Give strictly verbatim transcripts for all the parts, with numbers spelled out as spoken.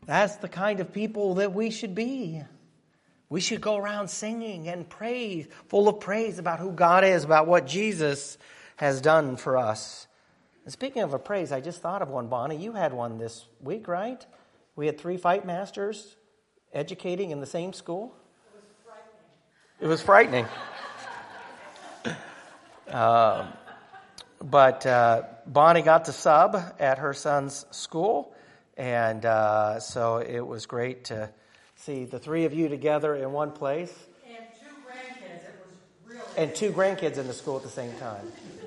That's the kind of people that we should be. We should go around singing and praise, full of praise about who God is, about what Jesus has done for us. And speaking of a praise, I just thought of one, Bonnie. You had one this week, right? We had three fight masters educating in the same school. It was frightening. It was frightening. uh, but uh, Bonnie got to sub at her son's school. And uh, so it was great to see the three of you together in one place. And two grandkids. It was really And two grandkids in the school at the same time.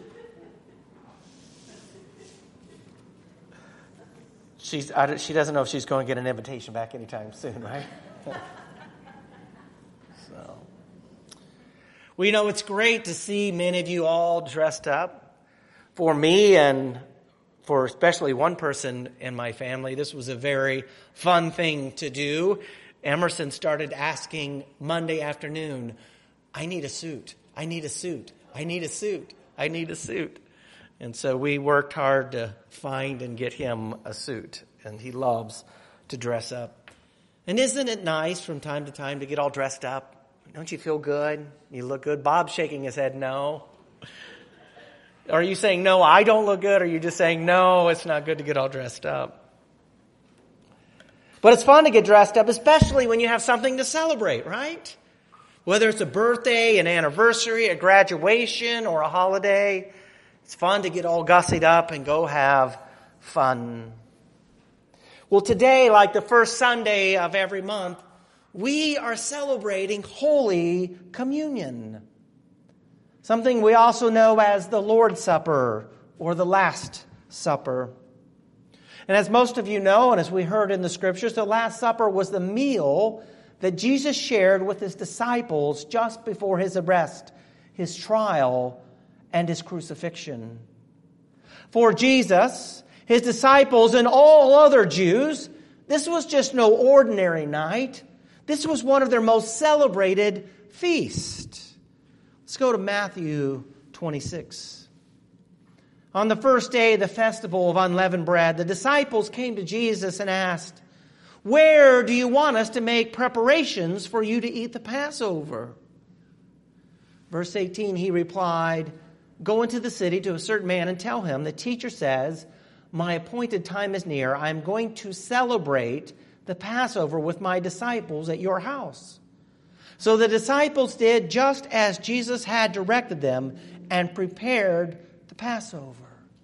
She's, I, she doesn't know if she's going to get an invitation back anytime soon, right? So, well, you know, it's great to see many of you all dressed up. For me and for especially one person in my family, this was a very fun thing to do. Emerson started asking Monday afternoon, I need a suit. I need a suit. I need a suit. I need a suit. And so we worked hard to find and get him a suit. And he loves to dress up. And isn't it nice from time to time to get all dressed up? Don't you feel good? You look good. Bob's shaking his head no. Are you saying, no, I don't look good? Or are you just saying, no, it's not good to get all dressed up? But it's fun to get dressed up, especially when you have something to celebrate, right? Whether it's a birthday, an anniversary, a graduation, or a holiday, it's fun to get all gussied up and go have fun. Well, today, like the first Sunday of every month, we are celebrating Holy Communion. Something we also know as the Lord's Supper or the Last Supper. And as most of you know, and as we heard in the Scriptures, the Last Supper was the meal that Jesus shared with his disciples just before his arrest, his trial, and his crucifixion. For Jesus, his disciples, and all other Jews, this was just no ordinary night. This was one of their most celebrated feasts. Let's go to Matthew twenty-six. On the first day of the festival of unleavened bread, the disciples came to Jesus and asked, "Where do you want us to make preparations for you to eat the Passover?" Verse eighteen, he replied, "Go into the city to a certain man and tell him, the teacher says, my appointed time is near. I am going to celebrate the Passover with my disciples at your house." So the disciples did just as Jesus had directed them and prepared the Passover.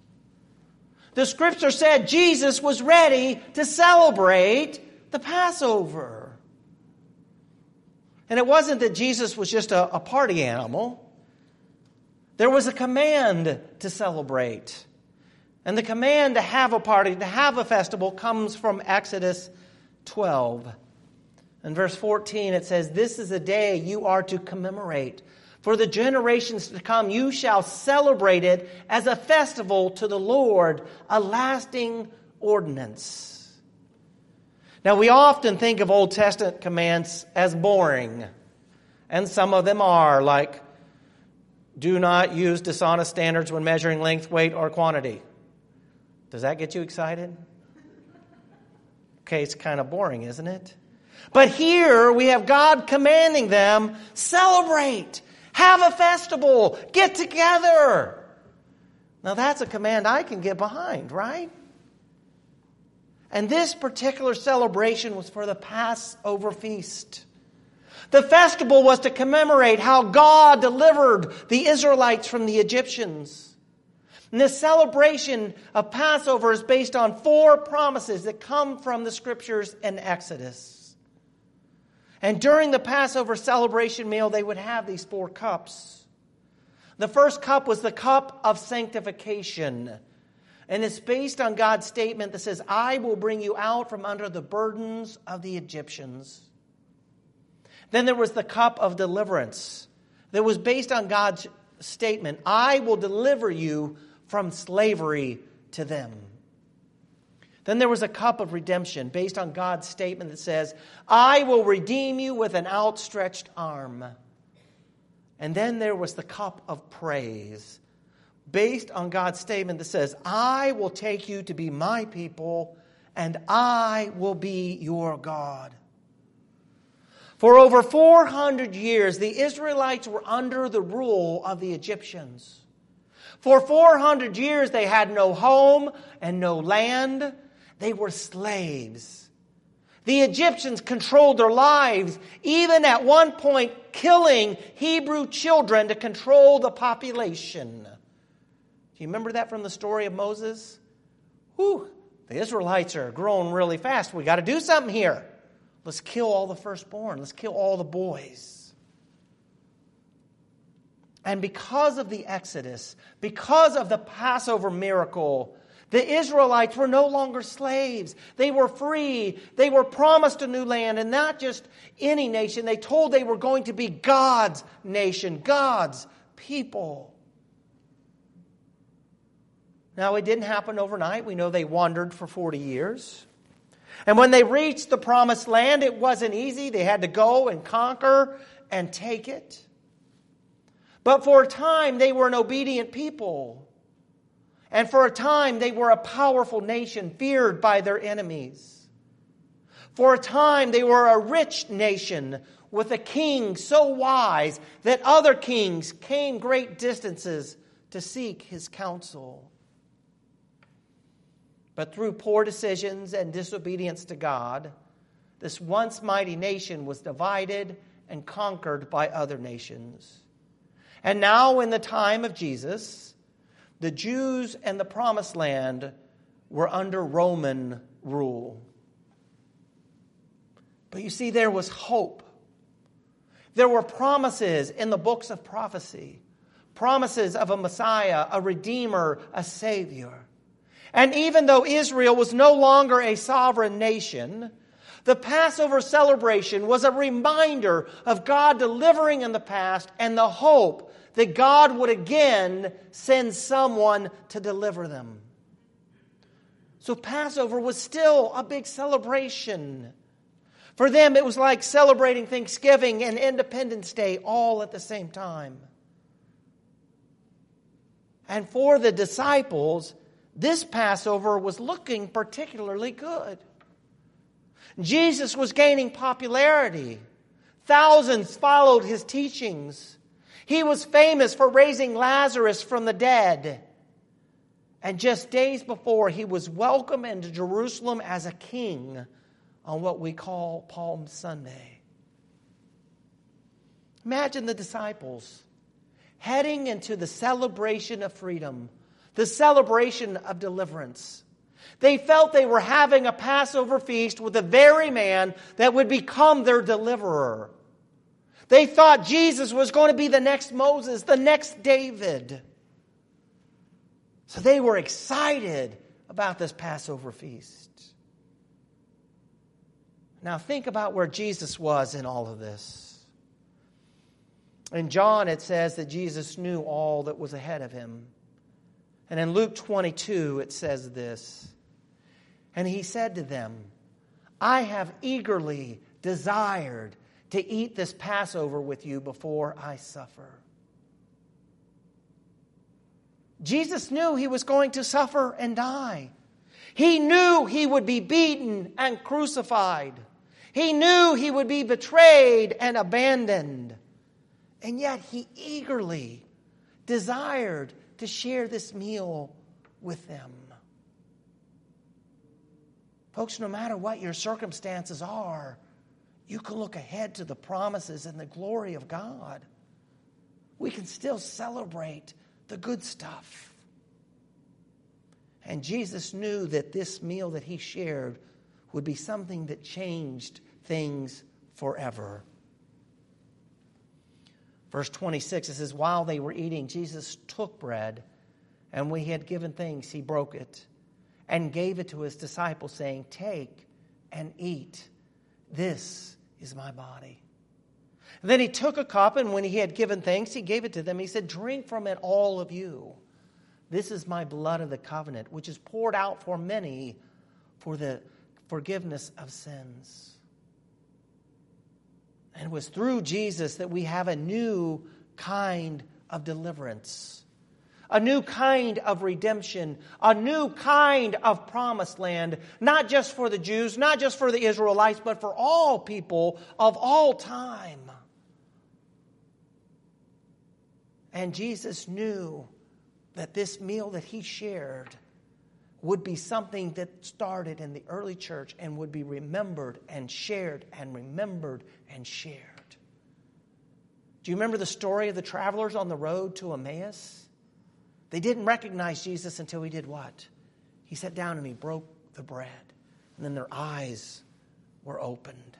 The Scripture said Jesus was ready to celebrate the Passover. And it wasn't that Jesus was just a, a party animal. There was a command to celebrate. And the command to have a party, to have a festival, comes from Exodus twelve. In verse fourteen, it says, "This is a day you are to commemorate. For the generations to come, you shall celebrate it as a festival to the Lord, a lasting ordinance." Now, we often think of Old Testament commands as boring. And some of them are, like, do not use dishonest standards when measuring length, weight, or quantity. Does that get you excited? Okay, it's kind of boring, isn't it? But here we have God commanding them, celebrate, have a festival, get together. Now that's a command I can get behind, right? And this particular celebration was for the Passover feast. The festival was to commemorate how God delivered the Israelites from the Egyptians. And this celebration of Passover is based on four promises that come from the Scriptures in Exodus. And during the Passover celebration meal, they would have these four cups. The first cup was the cup of sanctification. And it's based on God's statement that says, "I will bring you out from under the burdens of the Egyptians." Then there was the cup of deliverance that was based on God's statement, "I will deliver you from slavery to them." Then there was a cup of redemption based on God's statement that says, "I will redeem you with an outstretched arm." And then there was the cup of praise based on God's statement that says, "I will take you to be my people and I will be your God. For over four hundred years, the Israelites were under the rule of the Egyptians. For four hundred years, they had no home and no land. They were slaves. The Egyptians controlled their lives, even at one point killing Hebrew children to control the population. Do you remember that from the story of Moses? Whew, the Israelites are growing really fast. We got to do something here. Let's kill all the firstborn. Let's kill all the boys. And because of the Exodus, because of the Passover miracle, the Israelites were no longer slaves. They were free. They were promised a new land, and not just any nation. They told they were going to be God's nation, God's people. Now, it didn't happen overnight. We know they wandered for forty years. And when they reached the promised land, it wasn't easy. They had to go and conquer and take it. But for a time, they were an obedient people. And for a time, they were a powerful nation, feared by their enemies. For a time, they were a rich nation with a king so wise that other kings came great distances to seek his counsel. But through poor decisions and disobedience to God, this once mighty nation was divided and conquered by other nations. And now, in the time of Jesus, the Jews and the Promised Land were under Roman rule. But you see, there was hope. There were promises in the books of prophecy. Promises of a Messiah, a Redeemer, a Savior. And even though Israel was no longer a sovereign nation, the Passover celebration was a reminder of God delivering in the past and the hope that God would again send someone to deliver them. So Passover was still a big celebration. For them, it was like celebrating Thanksgiving and Independence Day all at the same time. And for the disciples, this Passover was looking particularly good. Jesus was gaining popularity. Thousands followed his teachings. He was famous for raising Lazarus from the dead. And just days before, he was welcomed into Jerusalem as a king on what we call Palm Sunday. Imagine the disciples heading into the celebration of freedom, the celebration of deliverance. They felt they were having a Passover feast with the very man that would become their deliverer. They thought Jesus was going to be the next Moses, the next David. So they were excited about this Passover feast. Now think about where Jesus was in all of this. In John it says that Jesus knew all that was ahead of him. And in Luke twenty-two, it says this. And he said to them, I have eagerly desired to eat this Passover with you before I suffer. Jesus knew he was going to suffer and die. He knew he would be beaten and crucified. He knew he would be betrayed and abandoned. And yet he eagerly desired to share this meal with them. Folks, no matter what your circumstances are, you can look ahead to the promises and the glory of God. We can still celebrate the good stuff. And Jesus knew that this meal that he shared would be something that changed things forever. Verse twenty-six, it says, while they were eating, Jesus took bread, and when he had given thanks, he broke it and gave it to his disciples, saying, take and eat. This is my body. And then he took a cup, and when he had given thanks, he gave it to them. He said, drink from it, all of you. This is my blood of the covenant, which is poured out for many for the forgiveness of sins. And it was through Jesus that we have a new kind of deliverance. a new kind of redemption, a new kind of promised land, not just for the Jews, not just for the Israelites, but for all people of all time. And Jesus knew that this meal that he shared would be something that started in the early church and would be remembered and shared and remembered and shared. Do you remember the story of the travelers on the road to Emmaus? They didn't recognize Jesus until he did what? He sat down and he broke the bread. And then their eyes were opened.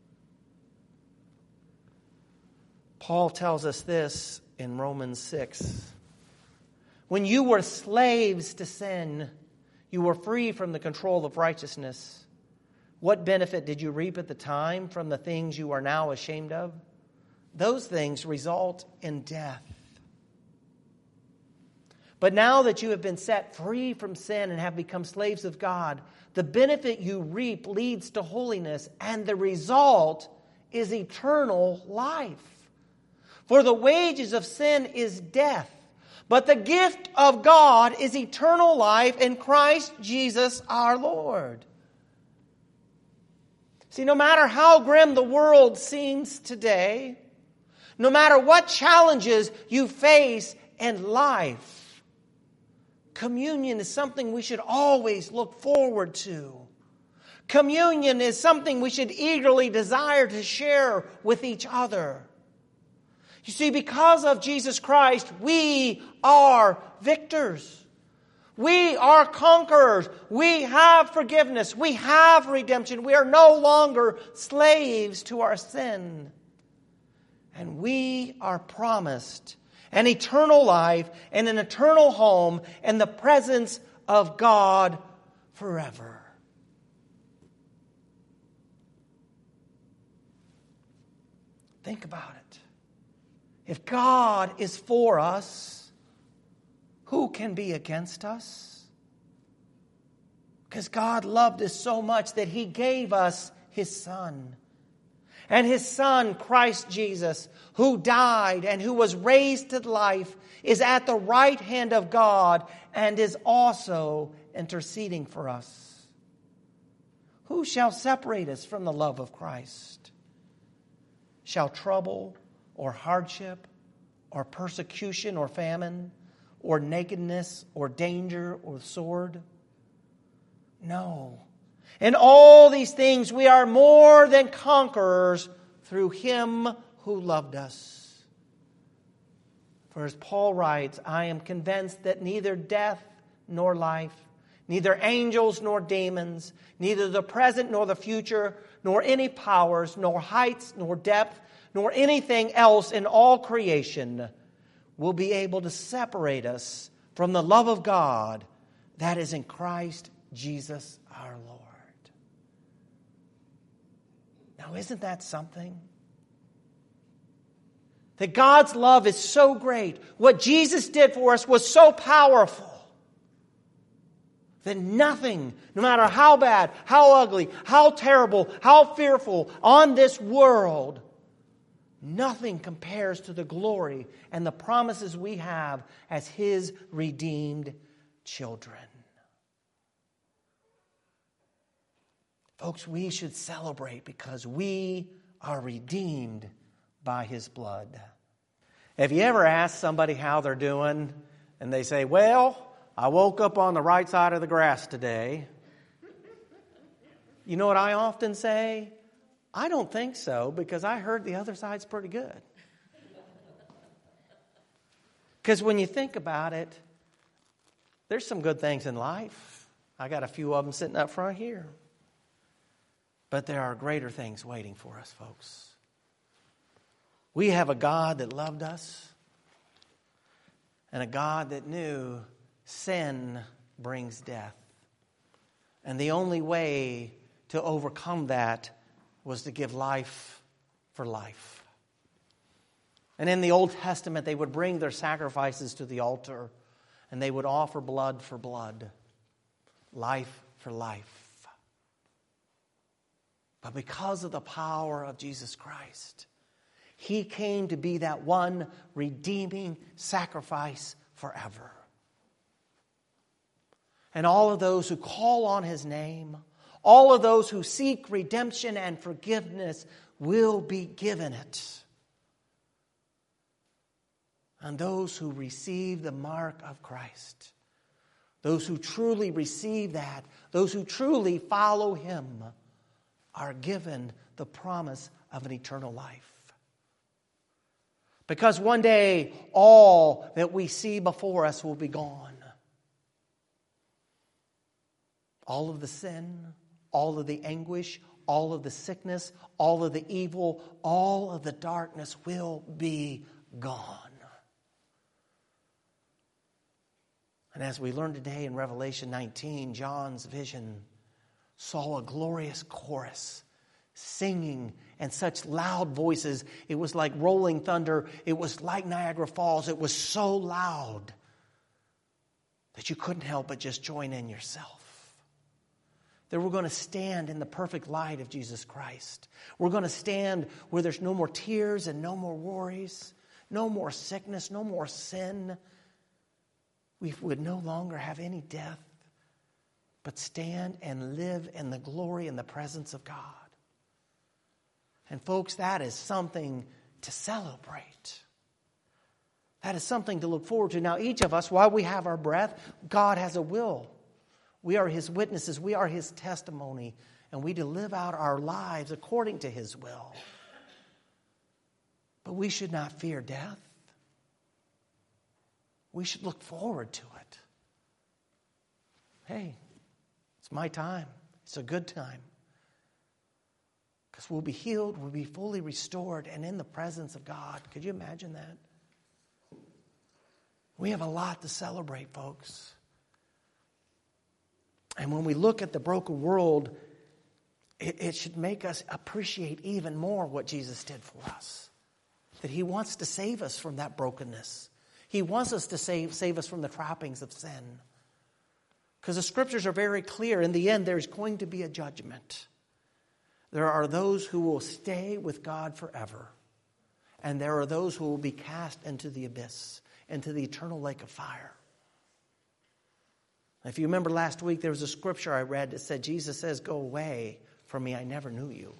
Paul tells us this in Romans six. When you were slaves to sin, you were free from the control of righteousness. What benefit did you reap at the time from the things you are now ashamed of? Those things result in death. But now that you have been set free from sin and have become slaves of God, the benefit you reap leads to holiness, and the result is eternal life. For the wages of sin is death, but the gift of God is eternal life in Christ Jesus our Lord. See, no matter how grim the world seems today, no matter what challenges you face in life, communion is something we should always look forward to. Communion is something we should eagerly desire to share with each other. You see, because of Jesus Christ, we are victors. We are conquerors. We have forgiveness. We have redemption. We are no longer slaves to our sin. And we are promised an eternal life and an eternal home in the presence of God forever. Think about it. If God is for us, who can be against us? Because God loved us so much that He gave us His Son. And His Son, Christ Jesus, who died and who was raised to life, is at the right hand of God and is also interceding for us. Who shall separate us from the love of Christ? Shall trouble or hardship or persecution or famine or nakedness or danger or sword? No. In all these things we are more than conquerors through Him who loved us. For as Paul writes, I am convinced that neither death nor life, neither angels nor demons, neither the present nor the future, nor any powers, nor heights, nor depth, nor anything else in all creation will be able to separate us from the love of God that is in Christ Jesus our Lord. Now, isn't that something? That God's love is so great. What Jesus did for us was so powerful that nothing, no matter how bad, how ugly, how terrible, how fearful on this world, nothing compares to the glory and the promises we have as His redeemed children. Folks, we should celebrate because we are redeemed by His blood. Have you ever asked somebody how they're doing and they say, well, I woke up on the right side of the grass today? You know what I often say? I don't think so because I heard the other side's pretty good. Because when you think about it, there's some good things in life. I got a few of them sitting up front here. But there are greater things waiting for us, folks. We have a God that loved us and a God that knew sin brings death. And the only way to overcome that was to give life for life. And in the Old Testament, they would bring their sacrifices to the altar and they would offer blood for blood, life for life. But because of the power of Jesus Christ, He came to be that one redeeming sacrifice forever. And all of those who call on His name, all of those who seek redemption and forgiveness will be given it. And those who receive the mark of Christ, those who truly receive that, those who truly follow Him, are given the promise of an eternal life. Because one day, all that we see before us will be gone. All of the sin, all of the anguish, all of the sickness, all of the evil, all of the darkness will be gone. And as we learn today in Revelation nineteen, John's vision saw a glorious chorus singing and such loud voices. It was like rolling thunder. It was like Niagara Falls. It was so loud that you couldn't help but just join in yourself. That we're going to stand in the perfect light of Jesus Christ. We're going to stand where there's no more tears and no more worries, no more sickness, no more sin. We would no longer have any death, but stand and live in the glory and the presence of God. And folks, that is something to celebrate. That is something to look forward to. Now, each of us, while we have our breath, God has a will. We are His witnesses. We are His testimony. And we to live out our lives according to His will. But we should not fear death. We should look forward to it. Hey, it's my time. It's a good time. Because we'll be healed, we'll be fully restored, and in the presence of God. Could you imagine that? We have a lot to celebrate, folks. And when we look at the broken world, it, it should make us appreciate even more what Jesus did for us. That He wants to save us from that brokenness. He wants us to save, save us from the trappings of sin. Because the Scriptures are very clear. In the end, there's going to be a judgment. There are those who will stay with God forever. And there are those who will be cast into the abyss, into the eternal lake of fire. If you remember last week, there was a scripture I read that said, Jesus says, "Go away from me, I never knew you."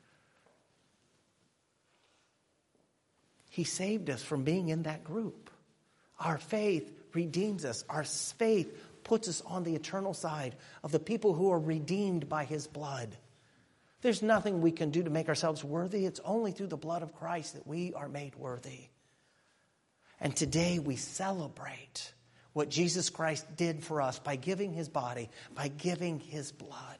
He saved us from being in that group. Our faith redeems us. Our faith puts us on the eternal side of the people who are redeemed by His blood. There's nothing we can do to make ourselves worthy. It's only through the blood of Christ that we are made worthy. And today we celebrate what Jesus Christ did for us by giving His body, by giving His blood.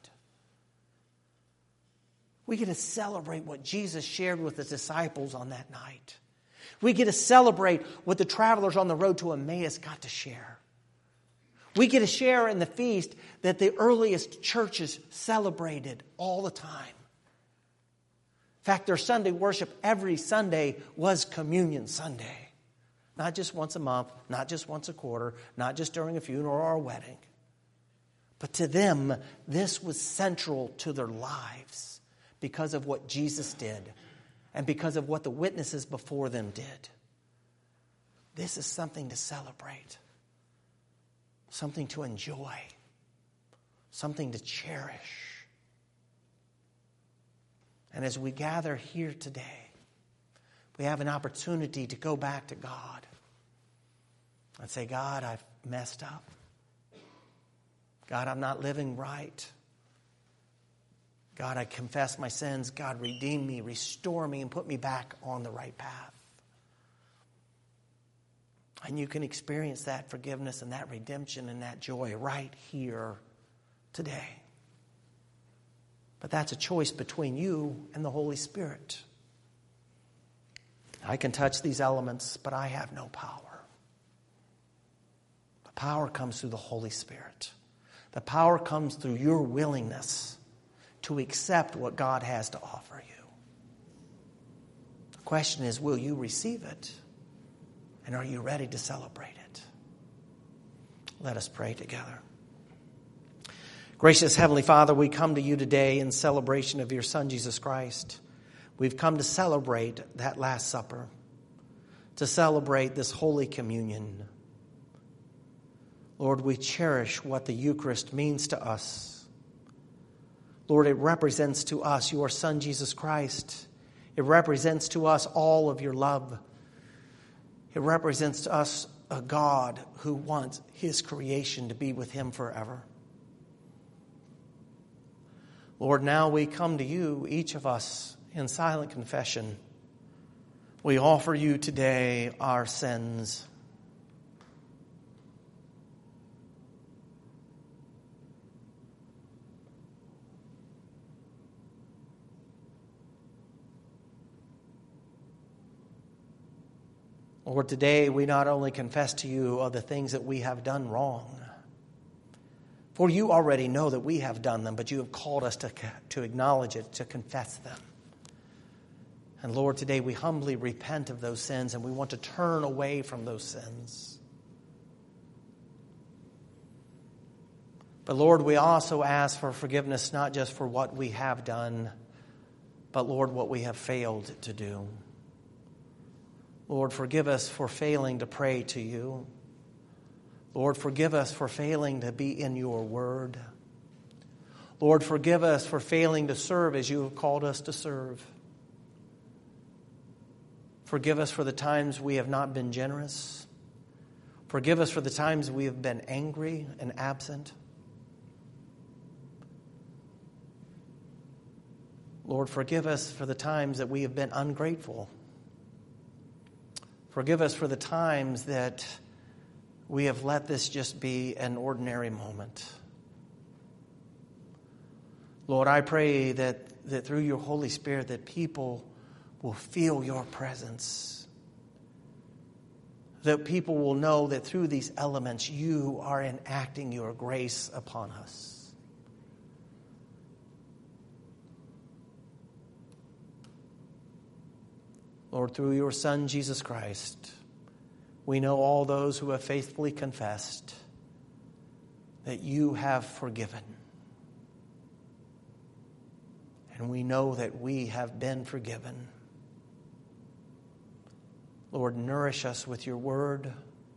We get to celebrate what Jesus shared with His disciples on that night. We get to celebrate what the travelers on the road to Emmaus got to share. We get to share in the feast that the earliest churches celebrated all the time. In fact, their Sunday worship every Sunday was Communion Sunday. Not just once a month, not just once a quarter, not just during a funeral or a wedding. But to them, this was central to their lives because of what Jesus did and because of what the witnesses before them did. This is something to celebrate, something to enjoy, something to cherish. And as we gather here today, we have an opportunity to go back to God and say, God, I've messed up. God, I'm not living right. God, I confess my sins. God, redeem me, restore me, and put me back on the right path. And you can experience that forgiveness and that redemption and that joy right here today. But that's a choice between you and the Holy Spirit. I can touch these elements, but I have no power. The power comes through the Holy Spirit. The power comes through your willingness to accept what God has to offer you. The question is, will you receive it? And are you ready to celebrate it? Let us pray together. Gracious Heavenly Father, we come to you today in celebration of your Son, Jesus Christ. We've come to celebrate that Last Supper, to celebrate this Holy Communion. Lord, we cherish what the Eucharist means to us. Lord, it represents to us your Son, Jesus Christ. It represents to us all of your love. It represents to us a God who wants his creation to be with him forever. Lord, now we come to you, each of us, in silent confession. We offer you today our sins. Lord, today we not only confess to you of the things that we have done wrong, for you already know that we have done them, but you have called us to, to acknowledge it, to confess them. And Lord, today we humbly repent of those sins and we want to turn away from those sins. But Lord, we also ask for forgiveness not just for what we have done, but Lord, what we have failed to do. Lord, forgive us for failing to pray to you. Lord, forgive us for failing to be in your word. Lord, forgive us for failing to serve as you have called us to serve. Forgive us for the times we have not been generous. Forgive us for the times we have been angry and absent. Lord, forgive us for the times that we have been ungrateful. Forgive us for the times that we have let this just be an ordinary moment. Lord, I pray that, that through your Holy Spirit that people will feel your presence. That people will know that through these elements you are enacting your grace upon us. Lord, through your Son, Jesus Christ, we know all those who have faithfully confessed that you have forgiven. And we know that we have been forgiven. Lord, nourish us with your word.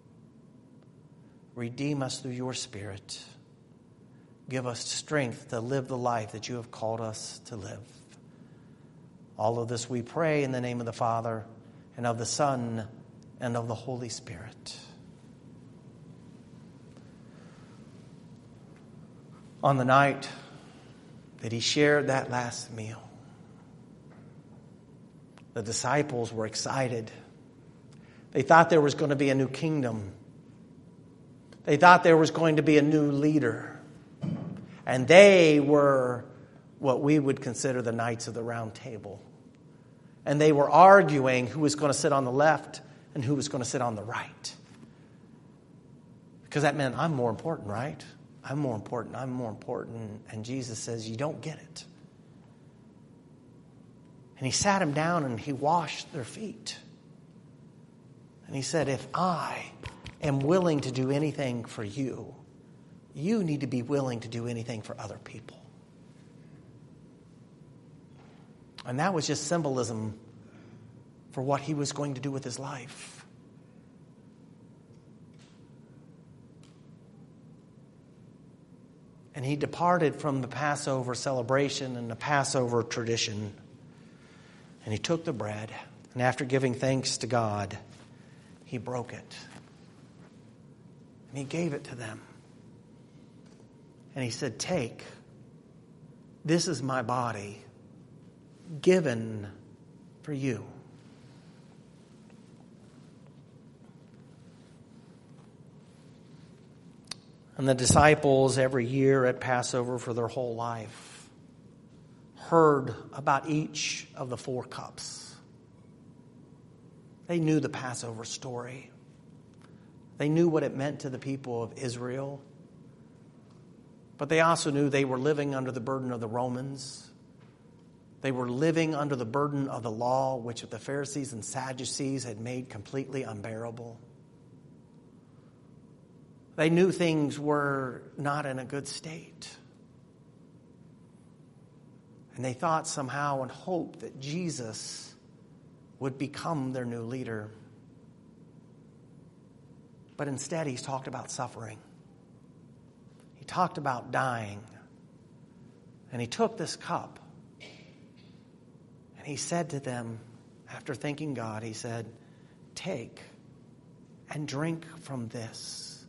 Redeem us through your Spirit. Give us strength to live the life that you have called us to live. All of this we pray in the name of the Father, and of the Son, and of the Holy Spirit. On the night that he shared that last meal, the disciples were excited. They thought there was going to be a new kingdom. They thought there was going to be a new leader. And they were what we would consider the Knights of the Round Table. And they were arguing who was going to sit on the left and who was going to sit on the right. Because that meant I'm more important, right? I'm more important, I'm more important. And Jesus says, you don't get it. And he sat them down and he washed their feet. And he said, if I am willing to do anything for you, you need to be willing to do anything for other people. And that was just symbolism for what he was going to do with his life. And he departed from the Passover celebration and the Passover tradition. And he took the bread, and after giving thanks to God, he broke it. And he gave it to them. And he said, take, this is my body, given for you. And the disciples every year at Passover for their whole life heard about each of the four cups. They knew the Passover story. They knew what it meant to the people of Israel. But they also knew they were living under the burden of the Romans. They were living under the burden of the law, which the Pharisees and Sadducees had made completely unbearable. They knew things were not in a good state. And they thought somehow and hoped that Jesus would become their new leader. But instead, he's talked about suffering. talked about dying. And he took this cup. And he said to them, after thanking God, he said, take and drink from this.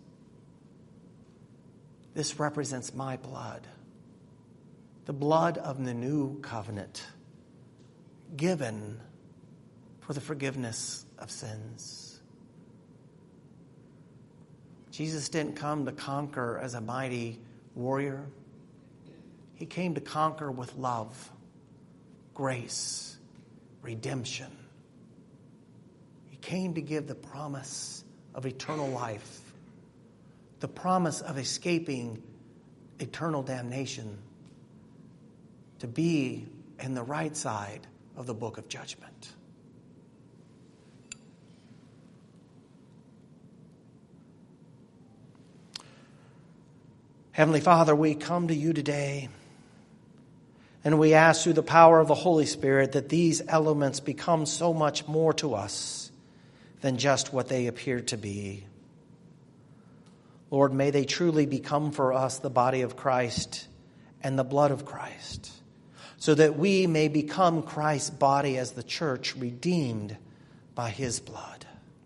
This represents my blood. The blood of the new covenant, given for the forgiveness of sins. Jesus didn't come to conquer as a mighty warrior. He came to conquer with love, grace, redemption. He came to give the promise of eternal life, the promise of escaping eternal damnation, to be in the right side of the book of judgment. Heavenly Father, we come to you today and we ask through the power of the Holy Spirit that these elements become so much more to us than just what they appear to be. Lord, may they truly become for us the body of Christ and the blood of Christ, so that we may become Christ's body as the church, redeemed by his blood.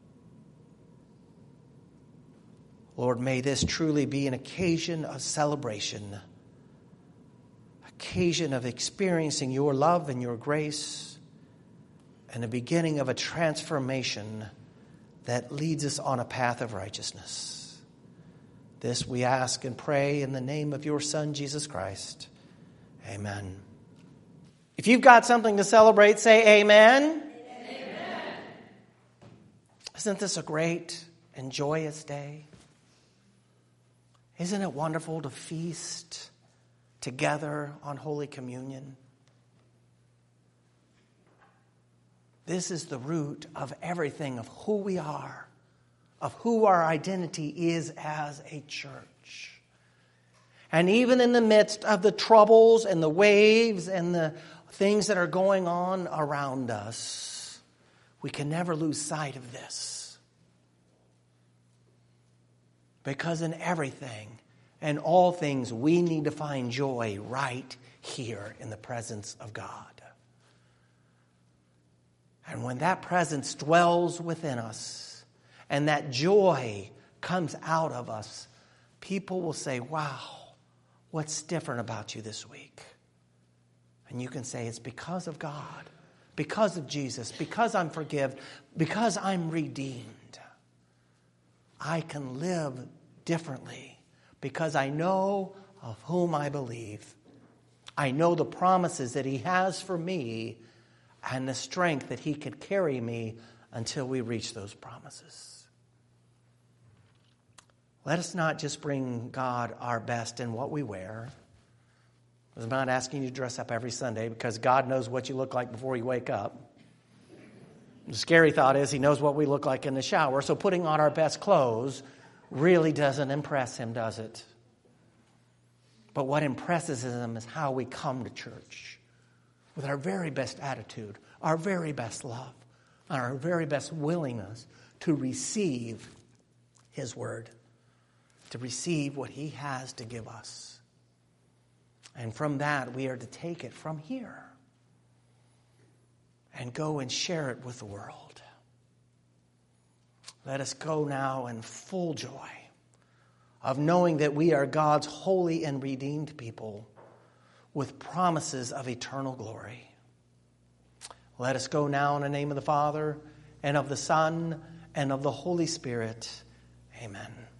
Lord, may this truly be an occasion of celebration, occasion of experiencing your love and your grace, and the beginning of a transformation that leads us on a path of righteousness. This we ask and pray in the name of your Son, Jesus Christ. Amen. If you've got something to celebrate, say amen. Amen. Isn't this a great and joyous day? Isn't it wonderful to feast together on Holy Communion? This is the root of everything, of who we are, of who our identity is as a church. And even in the midst of the troubles and the waves and the things that are going on around us, we can never lose sight of this. Because in everything and all things, we need to find joy right here in the presence of God. And when that presence dwells within us and that joy comes out of us, people will say, wow, what's different about you this week? And you can say, it's because of God, because of Jesus, because I'm forgiven, because I'm redeemed. I can live differently because I know of whom I believe. I know the promises that he has for me and the strength that he could carry me until we reach those promises. Let us not just bring God our best in what we wear. I'm not asking you to dress up every Sunday because God knows what you look like before you wake up. The scary thought is he knows what we look like in the shower, so putting on our best clothes really doesn't impress him, does it? But what impresses him is how we come to church with our very best attitude, our very best love, and our very best willingness to receive his word, to receive what he has to give us. And from that, we are to take it from here and go and share it with the world. Let us go now in full joy of knowing that we are God's holy and redeemed people with promises of eternal glory. Let us go now in the name of the Father, and of the Son, and of the Holy Spirit. Amen.